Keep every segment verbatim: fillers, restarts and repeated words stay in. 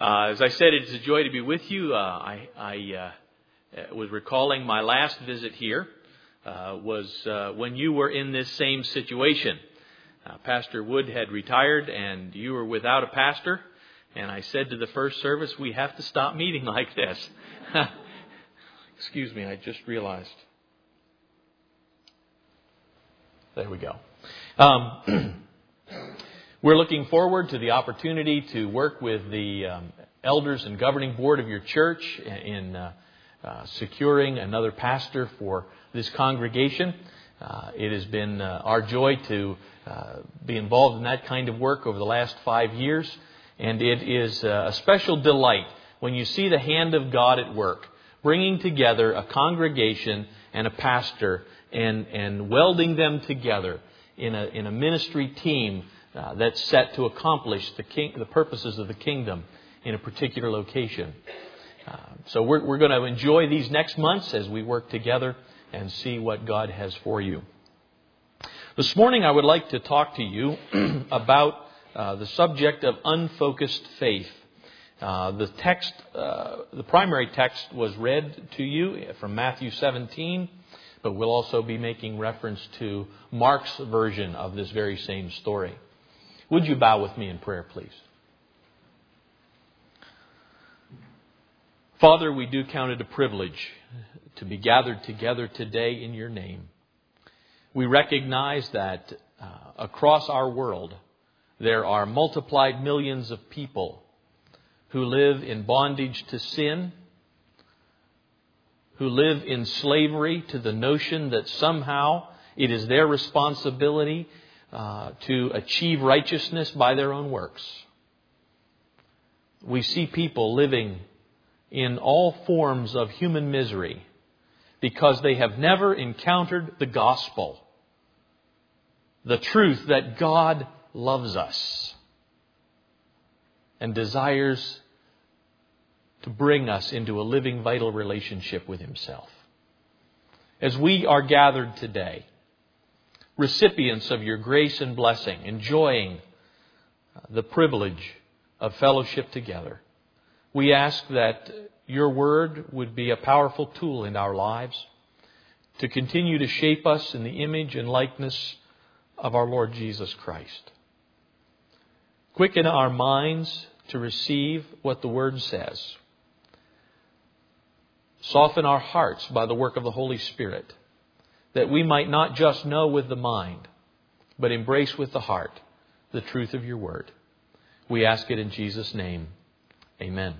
Uh, as I said, it's a joy to be with you. Uh, I, I uh, was recalling my last visit here uh, was uh, when you were in this same situation. Uh, Pastor Wood had retired and you were without a pastor. And I said to the first service, we have to stop meeting like this. Excuse me, I just realized. There we go. Um, we're looking forward to the opportunity to work with the um, elders and governing board of your church in uh, uh, securing another pastor for this congregation. Uh, it has been uh, our joy to uh, be involved in that kind of work over the last five years. And it is uh, a special delight when you see the hand of God at work, bringing together a congregation and a pastor and, and welding them together in a, in a ministry team uh, that's set to accomplish the, king, the purposes of the kingdom in a particular location. Uh, so we're, we're going to enjoy these next months as we work together and see what God has for you. This morning I would like to talk to you about uh, the subject of unfocused faith. Uh, the text, uh, the primary text was read to you from Matthew seventeen, but we'll also be making reference to Mark's version of this very same story. Would you bow with me in prayer, please? Father, we do count it a privilege to be gathered together today in your name. We recognize that uh, across our world there are multiplied millions of people who live in bondage to sin, who live in slavery to the notion that somehow it is their responsibility uh, to achieve righteousness by their own works. We see people living in all forms of human misery because they have never encountered the gospel, the truth that God loves us and desires to bring us into a living, vital relationship with Himself. As we are gathered today, recipients of your grace and blessing, enjoying the privilege of fellowship together, we ask that your word would be a powerful tool in our lives to continue to shape us in the image and likeness of our Lord Jesus Christ. Quicken our minds to receive what the Word says. Soften our hearts by the work of the Holy Spirit, that we might not just know with the mind, but embrace with the heart the truth of your Word. We ask it in Jesus' name. Amen.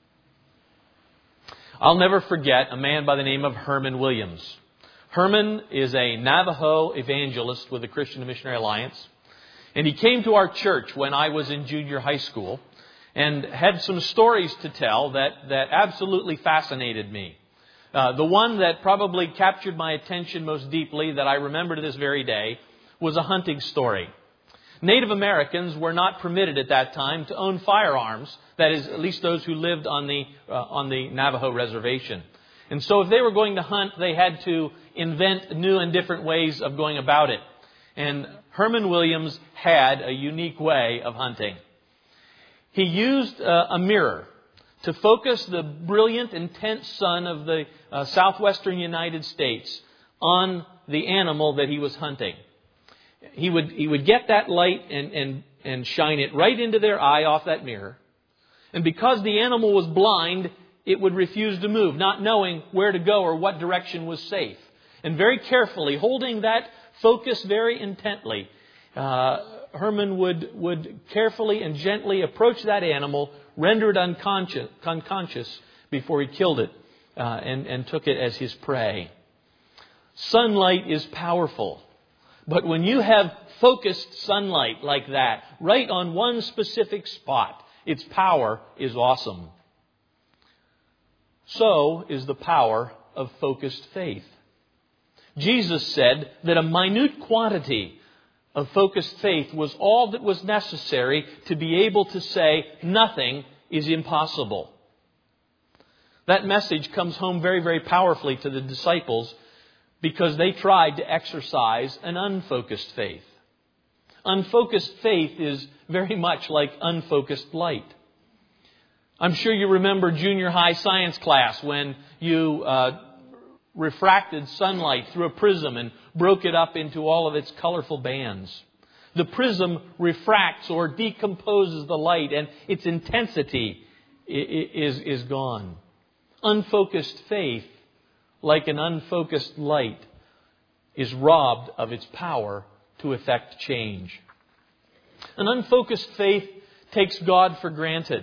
I'll never forget a man by the name of Herman Williams. Herman is a Navajo evangelist with the Christian Missionary Alliance. And he came to our church when I was in junior high school and had some stories to tell that, that absolutely fascinated me. Uh, the one that probably captured my attention most deeply that I remember to this very day was a hunting story. Native Americans were not permitted at that time to own firearms. That is, at least those who lived on the uh, on the Navajo reservation. And so if they were going to hunt, they had to invent new and different ways of going about it. And Herman Williams had a unique way of hunting. He used uh, a mirror to focus the brilliant, intense sun of the uh, southwestern United States on the animal that he was hunting. He would he would get that light and, and, and shine it right into their eye off that mirror. And because the animal was blind, it would refuse to move, not knowing where to go or what direction was safe. And very carefully, holding that focus very intently, uh, Herman would, would carefully and gently approach that animal, render it unconscious, unconscious before he killed it uh, and, and took it as his prey. Sunlight is powerful. But when you have focused sunlight like that, right on one specific spot, its power is awesome. So is the power of focused faith. Jesus said that a minute quantity of focused faith was all that was necessary to be able to say nothing is impossible. That message comes home very, very powerfully to the disciples because they tried to exercise an unfocused faith. Unfocused faith is very much like unfocused light. I'm sure you remember junior high science class when you uh, refracted sunlight through a prism and broke it up into all of its colorful bands. The prism refracts or decomposes the light, and its intensity is, is gone. Unfocused faith, like an unfocused light, is robbed of its power to effect change. An unfocused faith takes God for granted.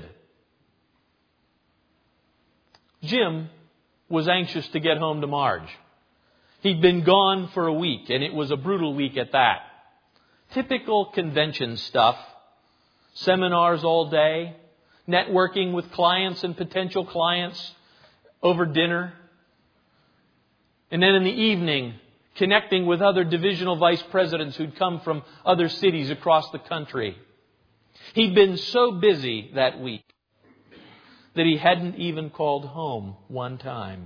Jim was anxious to get home to Marge. He'd been gone for a week, and it was a brutal week at that. Typical convention stuff. Seminars all day, networking with clients and potential clients over dinner. And then in the evening, connecting with other divisional vice presidents who'd come from other cities across the country. He'd been so busy that week that he hadn't even called home one time.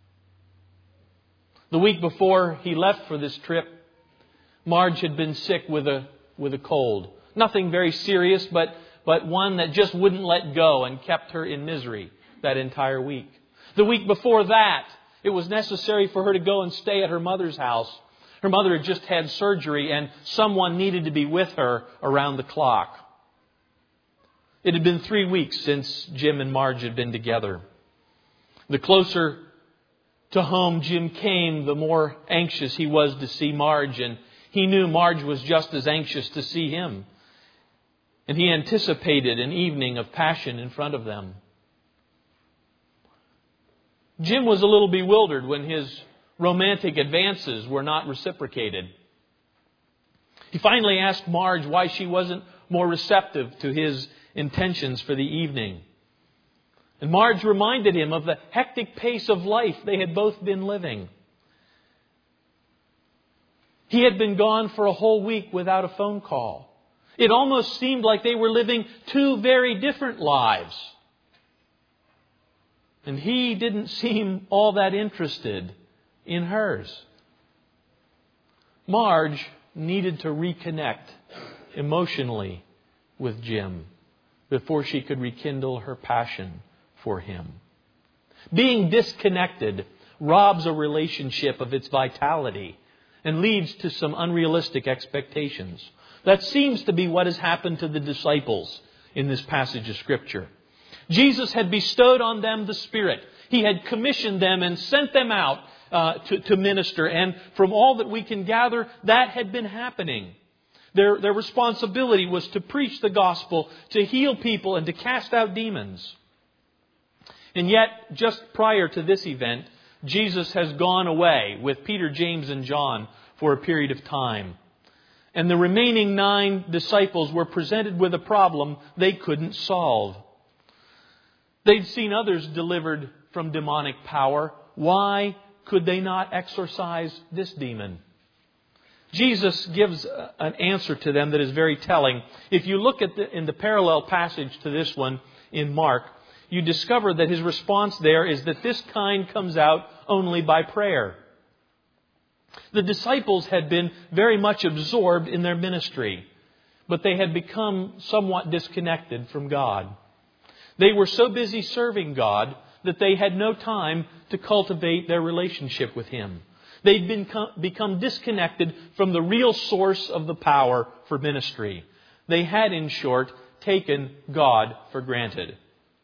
The week before he left for this trip, Marge had been sick with a with a cold. Nothing very serious, but, but one that just wouldn't let go and kept her in misery that entire week. The week before that, it was necessary for her to go and stay at her mother's house. Her mother had just had surgery and someone needed to be with her around the clock. It had been three weeks since Jim and Marge had been together. The closer to home Jim came, the more anxious he was to see Marge, and he knew Marge was just as anxious to see him. And he anticipated an evening of passion in front of them. Jim was a little bewildered when his romantic advances were not reciprocated. He finally asked Marge why she wasn't more receptive to his intentions for the evening. And Marge reminded him of the hectic pace of life they had both been living. He had been gone for a whole week without a phone call. It almost seemed like they were living two very different lives. And he didn't seem all that interested in hers. Marge needed to reconnect emotionally with Jim before she could rekindle her passion for him. Being disconnected robs a relationship of its vitality and leads to some unrealistic expectations. That seems to be what has happened to the disciples in this passage of Scripture. Jesus had bestowed on them the Spirit. He had commissioned them and sent them out uh, to, to minister. And from all that we can gather, that had been happening. Their, their responsibility was to preach the gospel, to heal people, and to cast out demons. And yet, just prior to this event, Jesus has gone away with Peter, James, and John for a period of time. And the remaining nine disciples were presented with a problem they couldn't solve. They'd seen others delivered from demonic power. Why could they not exorcise this demon? Jesus gives an answer to them that is very telling. If you look at the, in the parallel passage to this one in Mark, you discover that his response there is that this kind comes out only by prayer. The disciples had been very much absorbed in their ministry, but they had become somewhat disconnected from God. They were so busy serving God that they had no time to cultivate their relationship with Him. They'd been, become disconnected from the real source of the power for ministry. They had, in short, taken God for granted.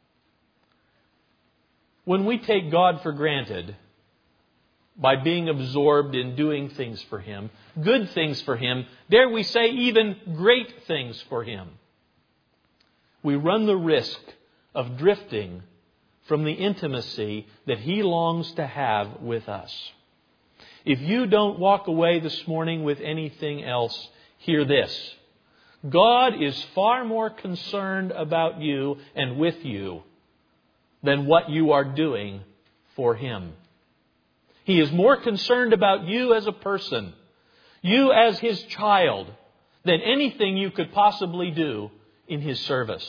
When we take God for granted by being absorbed in doing things for Him, good things for Him, dare we say even great things for Him, we run the risk of drifting from the intimacy that He longs to have with us. If you don't walk away this morning with anything else, hear this. God is far more concerned about you and with you than what you are doing for Him. He is more concerned about you as a person, you as His child, than anything you could possibly do in His service.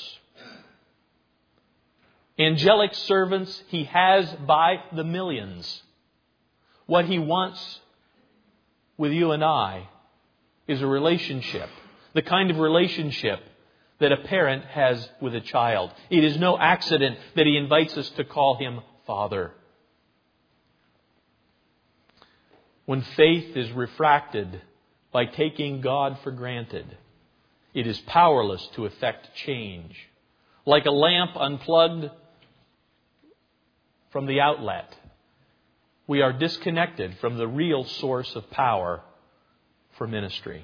Angelic servants He has by the millions. What He wants with you and I is a relationship, the kind of relationship that a parent has with a child. It is no accident that He invites us to call Him Father. When faith is refracted by taking God for granted, it is powerless to effect change. Like a lamp unplugged from the outlet, we are disconnected from the real source of power for ministry.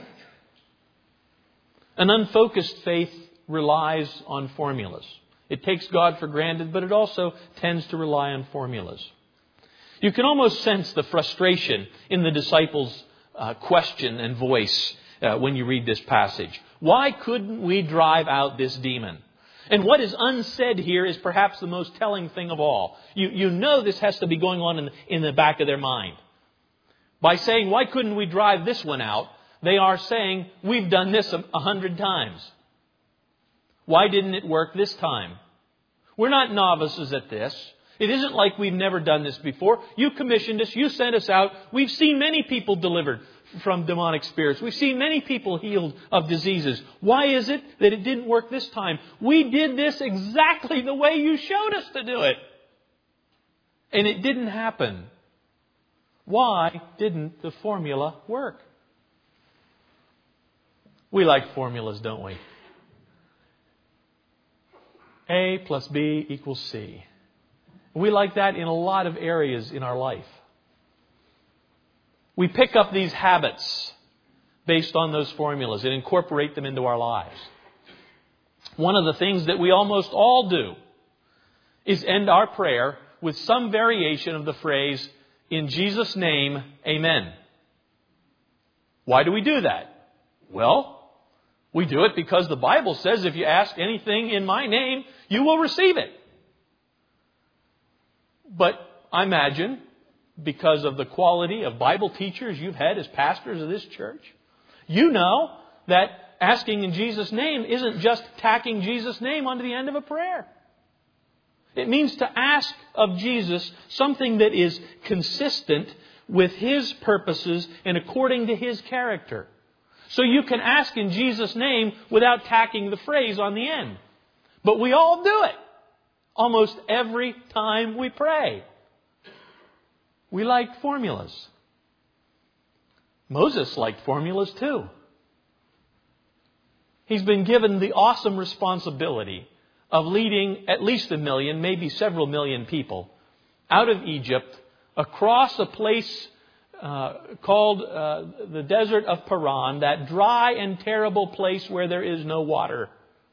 An unfocused faith relies on formulas. It takes God for granted, but it also tends to rely on formulas. You can almost sense the frustration in the disciples' uh, question and voice uh, when you read this passage. Why couldn't we drive out this demon? And what is unsaid here is perhaps the most telling thing of all. You, you know this has to be going on in, in the back of their mind. By saying, why couldn't we drive this one out? They are saying, we've done this a, a hundred times. Why didn't it work this time? We're not novices at this. It isn't like we've never done this before. You commissioned us. You sent us out. We've seen many people delivered from demonic spirits. We've seen many people healed of diseases. Why is it that it didn't work this time? We did this exactly the way you showed us to do it. And it didn't happen. Why didn't the formula work? We like formulas, don't we? A plus B equals C. We like that in a lot of areas in our life. We pick up these habits based on those formulas and incorporate them into our lives. One of the things that we almost all do is end our prayer with some variation of the phrase, "In Jesus' name, amen." Why do we do that? Well, we do it because the Bible says if you ask anything in my name, you will receive it. But I imagine, because of the quality of Bible teachers you've had as pastors of this church, you know that asking in Jesus' name isn't just tacking Jesus' name onto the end of a prayer. It means to ask of Jesus something that is consistent with His purposes and according to His character. So you can ask in Jesus' name without tacking the phrase on the end. But we all do it almost every time we pray. We like formulas. Moses liked formulas too. He's been given the awesome responsibility of leading at least a million, maybe several million people out of Egypt across a place uh, called uh, the desert of Paran, that dry and terrible place where there is no water.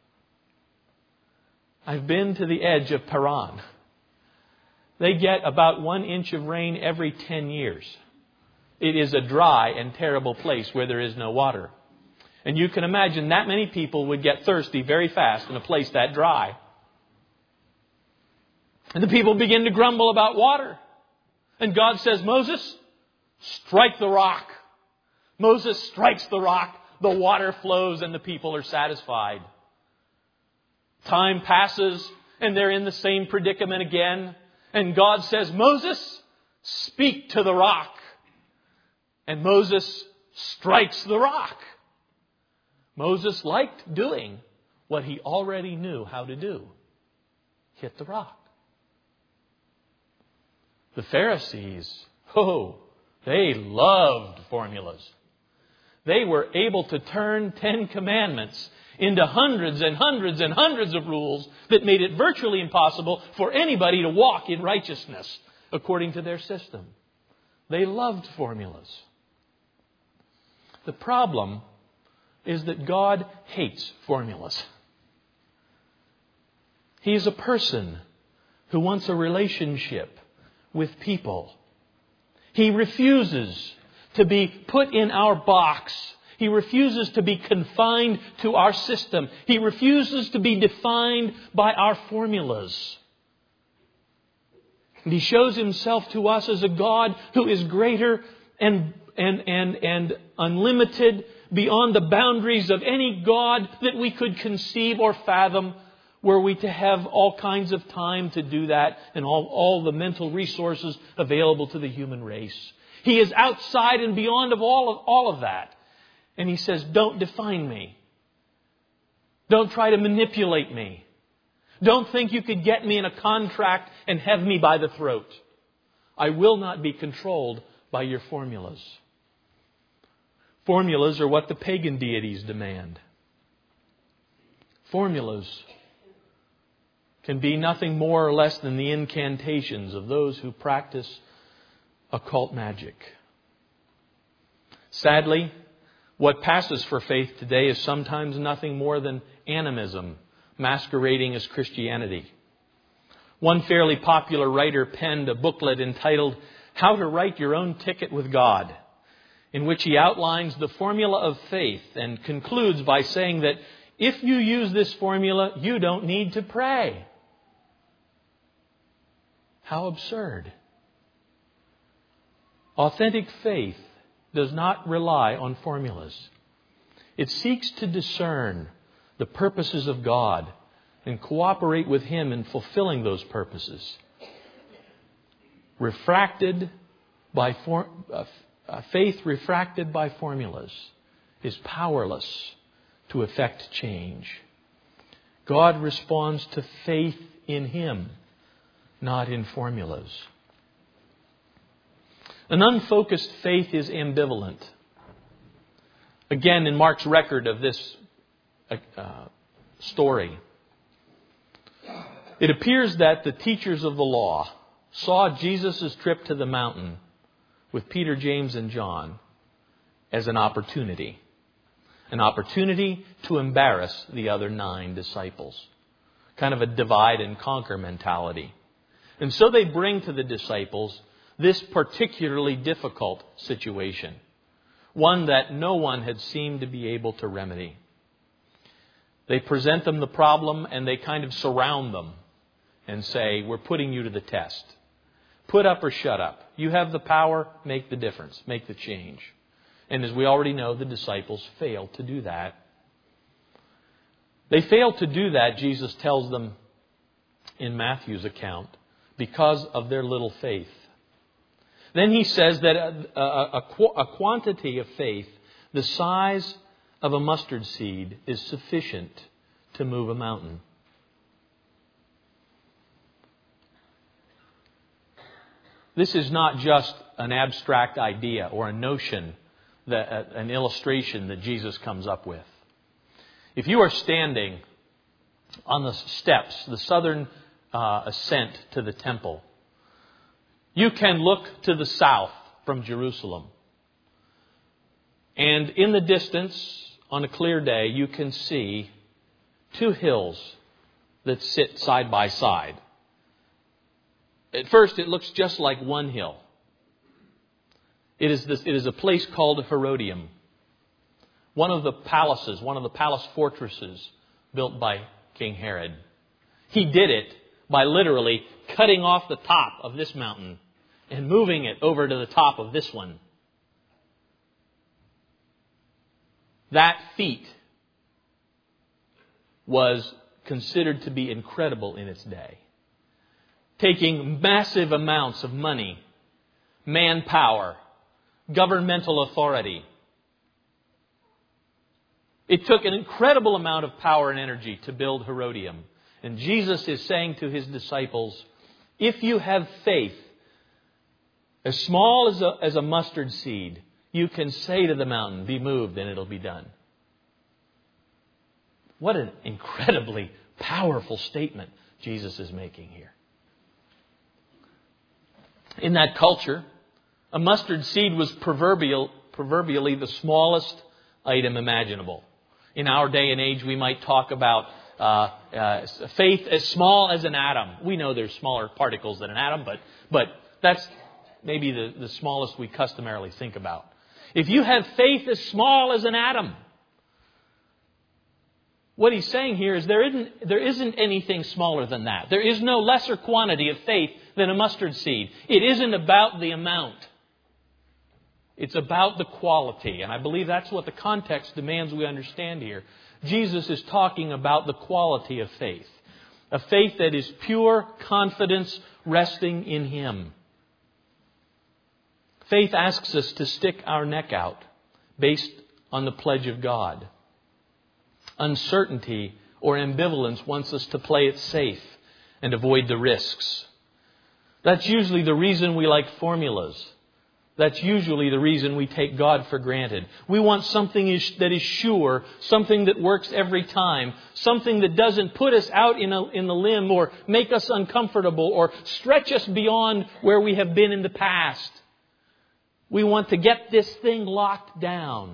I've been to the edge of Paran. They get about one inch of rain every ten years. It is a dry and terrible place where there is no water. And you can imagine that many people would get thirsty very fast in a place that dry. And the people begin to grumble about water. And God says, Moses, strike the rock. Moses strikes the rock. The water flows and the people are satisfied. Time passes and they're in the same predicament again. And God says, Moses, speak to the rock. And Moses strikes the rock. Moses liked doing what he already knew how to do. Hit the rock. The Pharisees, oh, they loved formulas. They were able to turn Ten Commandments into hundreds and hundreds and hundreds of rules that made it virtually impossible for anybody to walk in righteousness according to their system. They loved formulas. The problem is that God hates formulas. He is a person who wants a relationship with people. He refuses to be put in our box. He refuses to be confined to our system. He refuses to be defined by our formulas. And He shows Himself to us as a God who is greater and, and, and, and unlimited beyond the boundaries of any God that we could conceive or fathom. Were we to have all kinds of time to do that and all, all the mental resources available to the human race. He is outside and beyond of all of all of that. And He says, don't define me. Don't try to manipulate me. Don't think you could get me in a contract and have me by the throat. I will not be controlled by your formulas. Formulas are what the pagan deities demand. Formulas can be nothing more or less than the incantations of those who practice occult magic. Sadly, what passes for faith today is sometimes nothing more than animism masquerading as Christianity. One fairly popular writer penned a booklet entitled How to Write Your Own Ticket with God, in which he outlines the formula of faith and concludes by saying that if you use this formula, you don't need to pray. How absurd. Authentic faith does not rely on formulas. It seeks to discern the purposes of God and cooperate with Him in fulfilling those purposes. Refracted by for, uh, uh, faith refracted by formulas is powerless to effect change. God responds to faith in Him, not in formulas. An unfocused faith is ambivalent. Again, in Mark's record of this uh, story, it appears that the teachers of the law saw Jesus' trip to the mountain with Peter, James, and John as an opportunity. An opportunity to embarrass the other nine disciples. Kind of a divide and conquer mentality. And so they bring to the disciples this particularly difficult situation. One that no one had seemed to be able to remedy. They present them the problem and they kind of surround them and say, we're putting you to the test. Put up or shut up. You have the power, make the difference, make the change. And as we already know, the disciples failed to do that. They failed to do that, Jesus tells them in Matthew's account, because of their little faith. Then he says that a, a, a, a quantity of faith, the size of a mustard seed, is sufficient to move a mountain. This is not just an abstract idea or a notion, that, an illustration that Jesus comes up with. If you are standing on the steps, the southern uh, ascent to the temple, you can look to the south from Jerusalem. And in the distance, on a clear day, you can see two hills that sit side by side. At first, it looks just like one hill. It is, this, it is a place called Herodium. One of the palaces, one of the palace fortresses built by King Herod. He did it by literally cutting off the top of this mountain and moving it over to the top of this one. That feat was considered to be incredible in its day. Taking massive amounts of money, manpower, governmental authority. It took an incredible amount of power and energy to build Herodium. And Jesus is saying to His disciples, if you have faith as small as a, as a mustard seed, you can say to the mountain, be moved, and it'll be done. What an incredibly powerful statement Jesus is making here. In that culture, a mustard seed was proverbial, proverbially the smallest item imaginable. In our day and age, we might talk about uh, uh, faith as small as an atom. We know there's smaller particles than an atom, but but that's maybe the, the smallest we customarily think about. If you have faith as small as an atom, what he's saying here is there isn't, there isn't anything smaller than that. There is no lesser quantity of faith than a mustard seed. It isn't about the amount. It's about the quality. And I believe that's what the context demands we understand here. Jesus is talking about the quality of faith. A faith that is pure confidence resting in Him. Faith asks us to stick our neck out based on the pledge of God. Uncertainty or ambivalence wants us to play it safe and avoid the risks. That's usually the reason we like formulas. That's usually the reason we take God for granted. We want something that is sure, something that works every time, something that doesn't put us out in, a, in the limb or make us uncomfortable or stretch us beyond where we have been in the past. We want to get this thing locked down.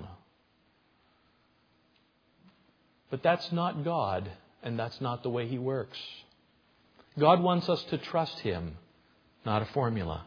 But that's not God, and that's not the way He works. God wants us to trust Him, not a formula.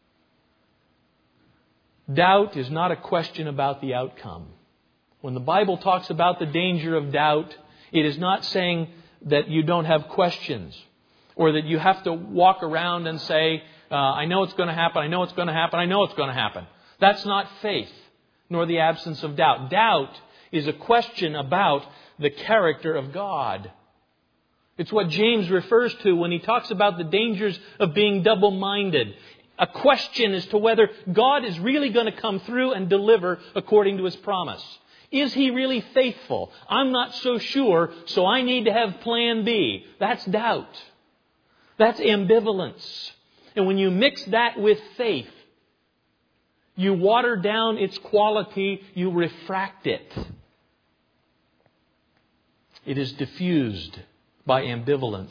Doubt is not a question about the outcome. When the Bible talks about the danger of doubt, it is not saying that you don't have questions or that you have to walk around and say, uh, I know it's going to happen, I know it's going to happen, I know it's going to happen. That's not faith, nor the absence of doubt. Doubt is a question about the character of God. It's what James refers to when he talks about the dangers of being double-minded. A question as to whether God is really going to come through and deliver according to His promise. Is He really faithful? I'm not so sure, so I need to have plan B. That's doubt. That's ambivalence. And when you mix that with faith, you water down its quality, you refract it. It is diffused by ambivalence.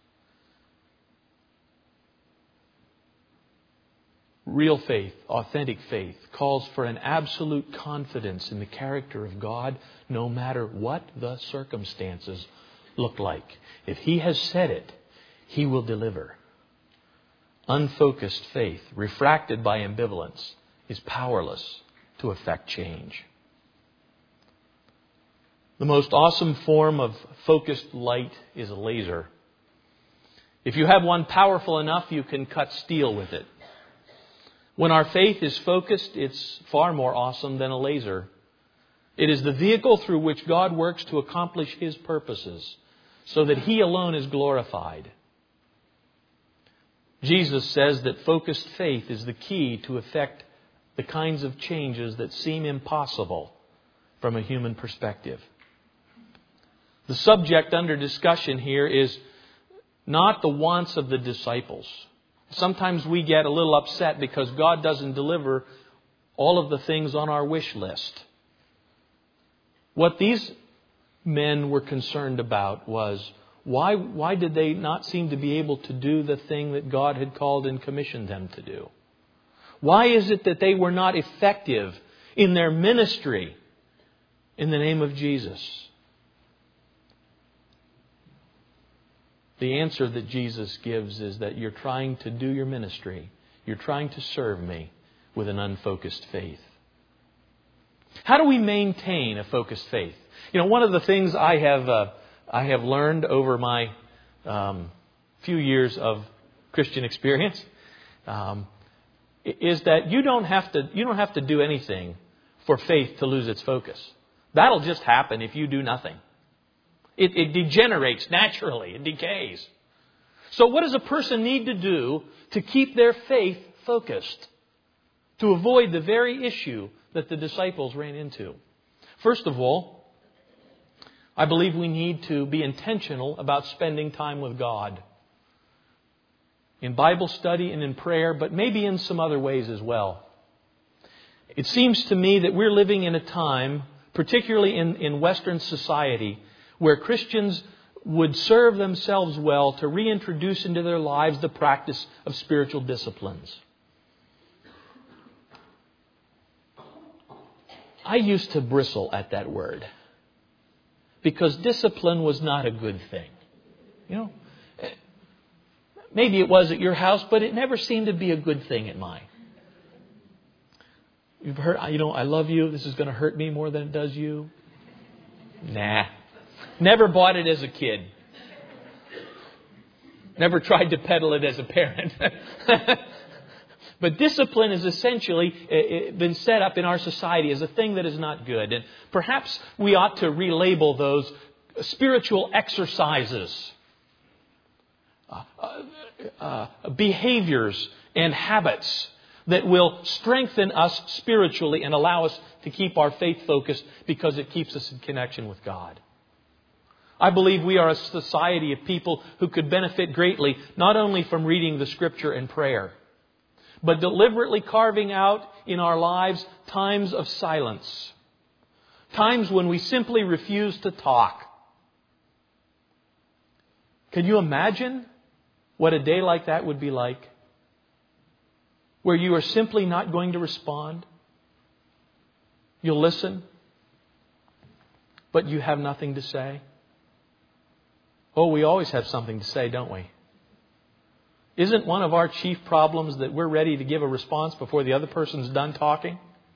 Real faith, authentic faith, calls for an absolute confidence in the character of God, no matter what the circumstances look like. If He has said it, He will deliver. Unfocused faith, refracted by ambivalence, is powerless to effect change. The most awesome form of focused light is a laser. If you have one powerful enough, you can cut steel with it. When our faith is focused, it's far more awesome than a laser. It is the vehicle through which God works to accomplish His purposes, so that He alone is glorified. Jesus says that focused faith is the key to effect the kinds of changes that seem impossible from a human perspective. The subject under discussion here is not the wants of the disciples. Sometimes we get a little upset because God doesn't deliver all of the things on our wish list. What these men were concerned about was why, why did they not seem to be able to do the thing that God had called and commissioned them to do? Why is it that they were not effective in their ministry in the name of Jesus? The answer that Jesus gives is that you're trying to do your ministry. You're trying to serve me with an unfocused faith. How do we maintain a focused faith? You know, one of the things I have uh, I have learned over my um, few years of Christian experience um, is that you don't have to you don't have to do anything for faith to lose its focus. That'll just happen if you do nothing. It, it degenerates naturally. It decays. So what does a person need to do to keep their faith focused? To avoid the very issue that the disciples ran into. First of all, I believe we need to be intentional about spending time with God. In Bible study and in prayer, but maybe in some other ways as well. It seems to me that we're living in a time, particularly in, in Western society, where Christians would serve themselves well to reintroduce into their lives the practice of spiritual disciplines. I used to bristle at that word because discipline was not a good thing. You know, maybe it was at your house, but it never seemed to be a good thing at mine. You've heard, you know, I love you. This is going to hurt me more than it does you. Nah. Never bought it as a kid. Never tried to peddle it as a parent. But discipline has essentially been set up in our society as a thing that is not good. And perhaps we ought to relabel those spiritual exercises, uh, uh, uh, behaviors and habits that will strengthen us spiritually and allow us to keep our faith focused because it keeps us in connection with God. I believe we are a society of people who could benefit greatly, not only from reading the Scripture and prayer, but deliberately carving out in our lives times of silence. Times when we simply refuse to talk. Can you imagine what a day like that would be like? Where you are simply not going to respond. You'll listen, but you have nothing to say. Oh, we always have something to say, don't we? Isn't one of our chief problems that we're ready to give a response before the other person's done talking?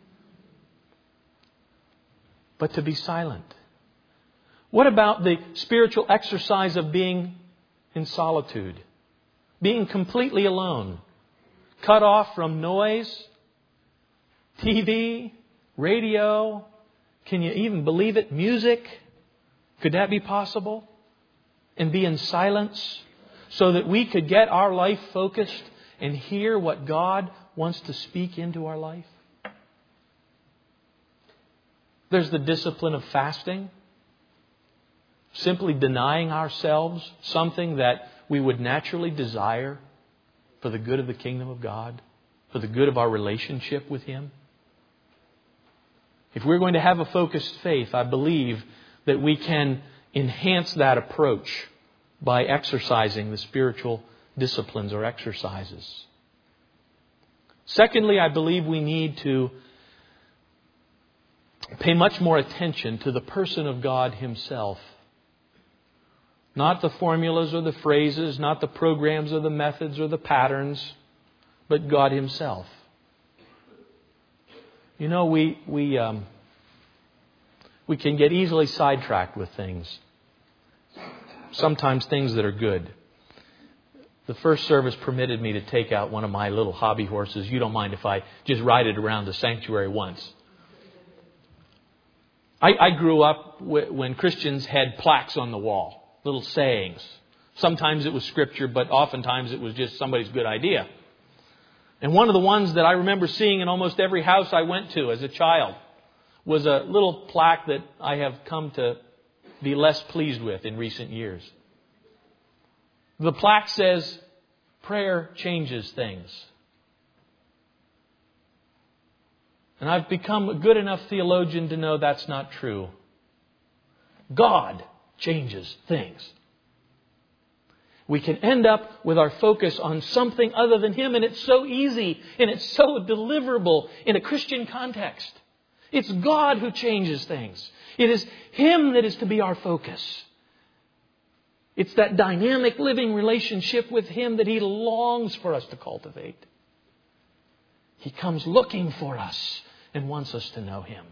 But to be silent. What about the spiritual exercise of being in solitude? Being completely alone. Cut off from noise, T V, radio. Can you even believe it? Music. Could that be possible? And be in silence so that we could get our life focused and hear what God wants to speak into our life. There's the discipline of fasting. Simply denying ourselves something that we would naturally desire for the good of the kingdom of God, for the good of our relationship with Him. If we're going to have a focused faith, I believe that we can enhance that approach by exercising the spiritual disciplines or exercises. Secondly, I believe we need to pay much more attention to the person of God Himself. Not the formulas or the phrases, not the programs or the methods or the patterns, but God Himself. You know, we we um, we can get easily sidetracked with things. Sometimes things that are good. The first service permitted me to take out one of my little hobby horses. You don't mind if I just ride it around the sanctuary once. I, I grew up w- when Christians had plaques on the wall, little sayings. Sometimes it was scripture, but oftentimes it was just somebody's good idea. And one of the ones that I remember seeing in almost every house I went to as a child was a little plaque that I have come to be less pleased with in recent years. The plaque says, prayer changes things. And I've become a good enough theologian to know that's not true. God changes things. We can end up with our focus on something other than Him, and it's so easy and it's so deliverable in a Christian context. It's God who changes things. It is Him that is to be our focus. It's that dynamic living relationship with Him that He longs for us to cultivate. He comes looking for us and wants us to know Him.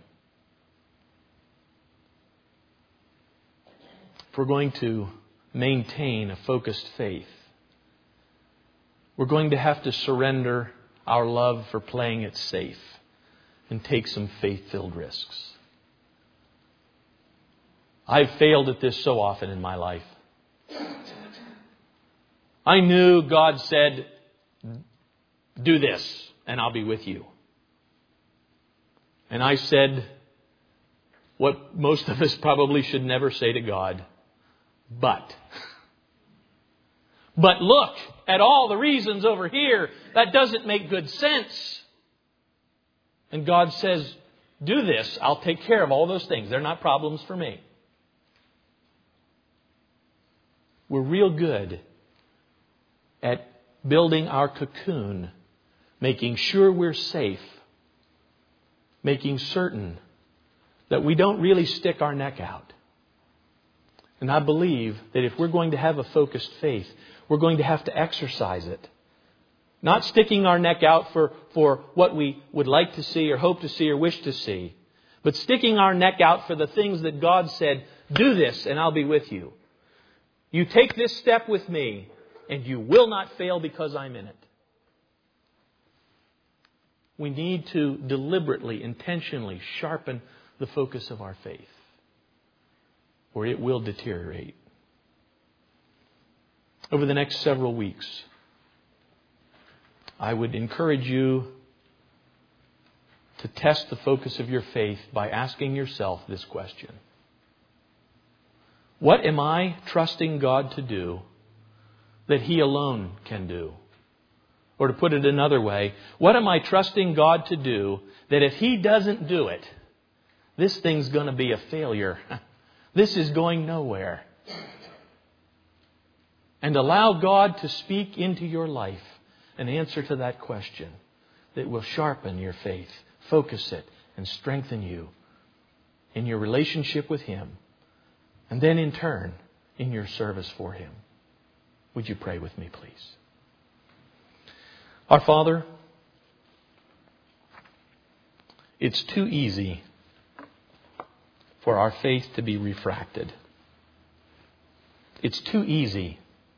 If we're going to maintain a focused faith, we're going to have to surrender our love for playing it safe and take some faith-filled risks. I've failed at this so often in my life. I knew God said, do this and I'll be with you. And I said what most of us probably should never say to God, but. But look at all the reasons over here. That doesn't make good sense. And God says, do this. I'll take care of all those things. They're not problems for me. We're real good at building our cocoon, making sure we're safe, making certain that we don't really stick our neck out. And I believe that if we're going to have a focused faith, we're going to have to exercise it. Not sticking our neck out for, for what we would like to see or hope to see or wish to see, but sticking our neck out for the things that God said, do this and I'll be with you. You take this step with me and you will not fail because I'm in it. We need to deliberately, intentionally sharpen the focus of our faith, or it will deteriorate. Over the next several weeks, I would encourage you to test the focus of your faith by asking yourself this question. What am I trusting God to do that He alone can do? Or to put it another way, what am I trusting God to do that if He doesn't do it, this thing's going to be a failure? This is going nowhere. And allow God to speak into your life an answer to that question that will sharpen your faith, focus it, and strengthen you in your relationship with Him, and then in turn in your service for Him. Would you pray with me, please? Our Father, it's too easy for our faith to be refracted. It's too easy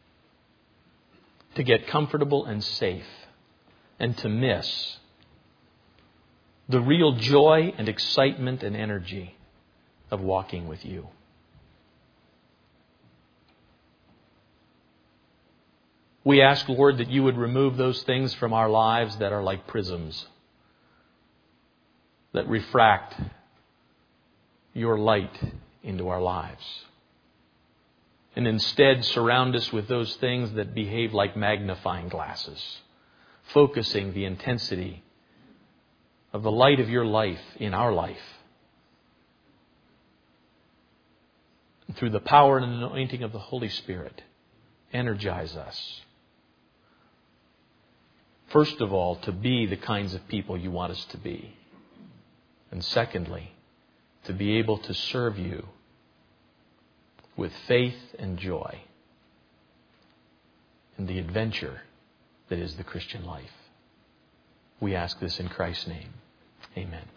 to get comfortable and safe and to miss the real joy and excitement and energy of walking with You. We ask, Lord, that You would remove those things from our lives that are like prisms, that refract Your light into our lives. And instead surround us with those things that behave like magnifying glasses, focusing the intensity of the light of Your life in our life. And through the power and anointing of the Holy Spirit, energize us. First of all, to be the kinds of people You want us to be. And secondly, to be able to serve You with faith and joy in the adventure that is the Christian life. We ask this in Christ's name. Amen.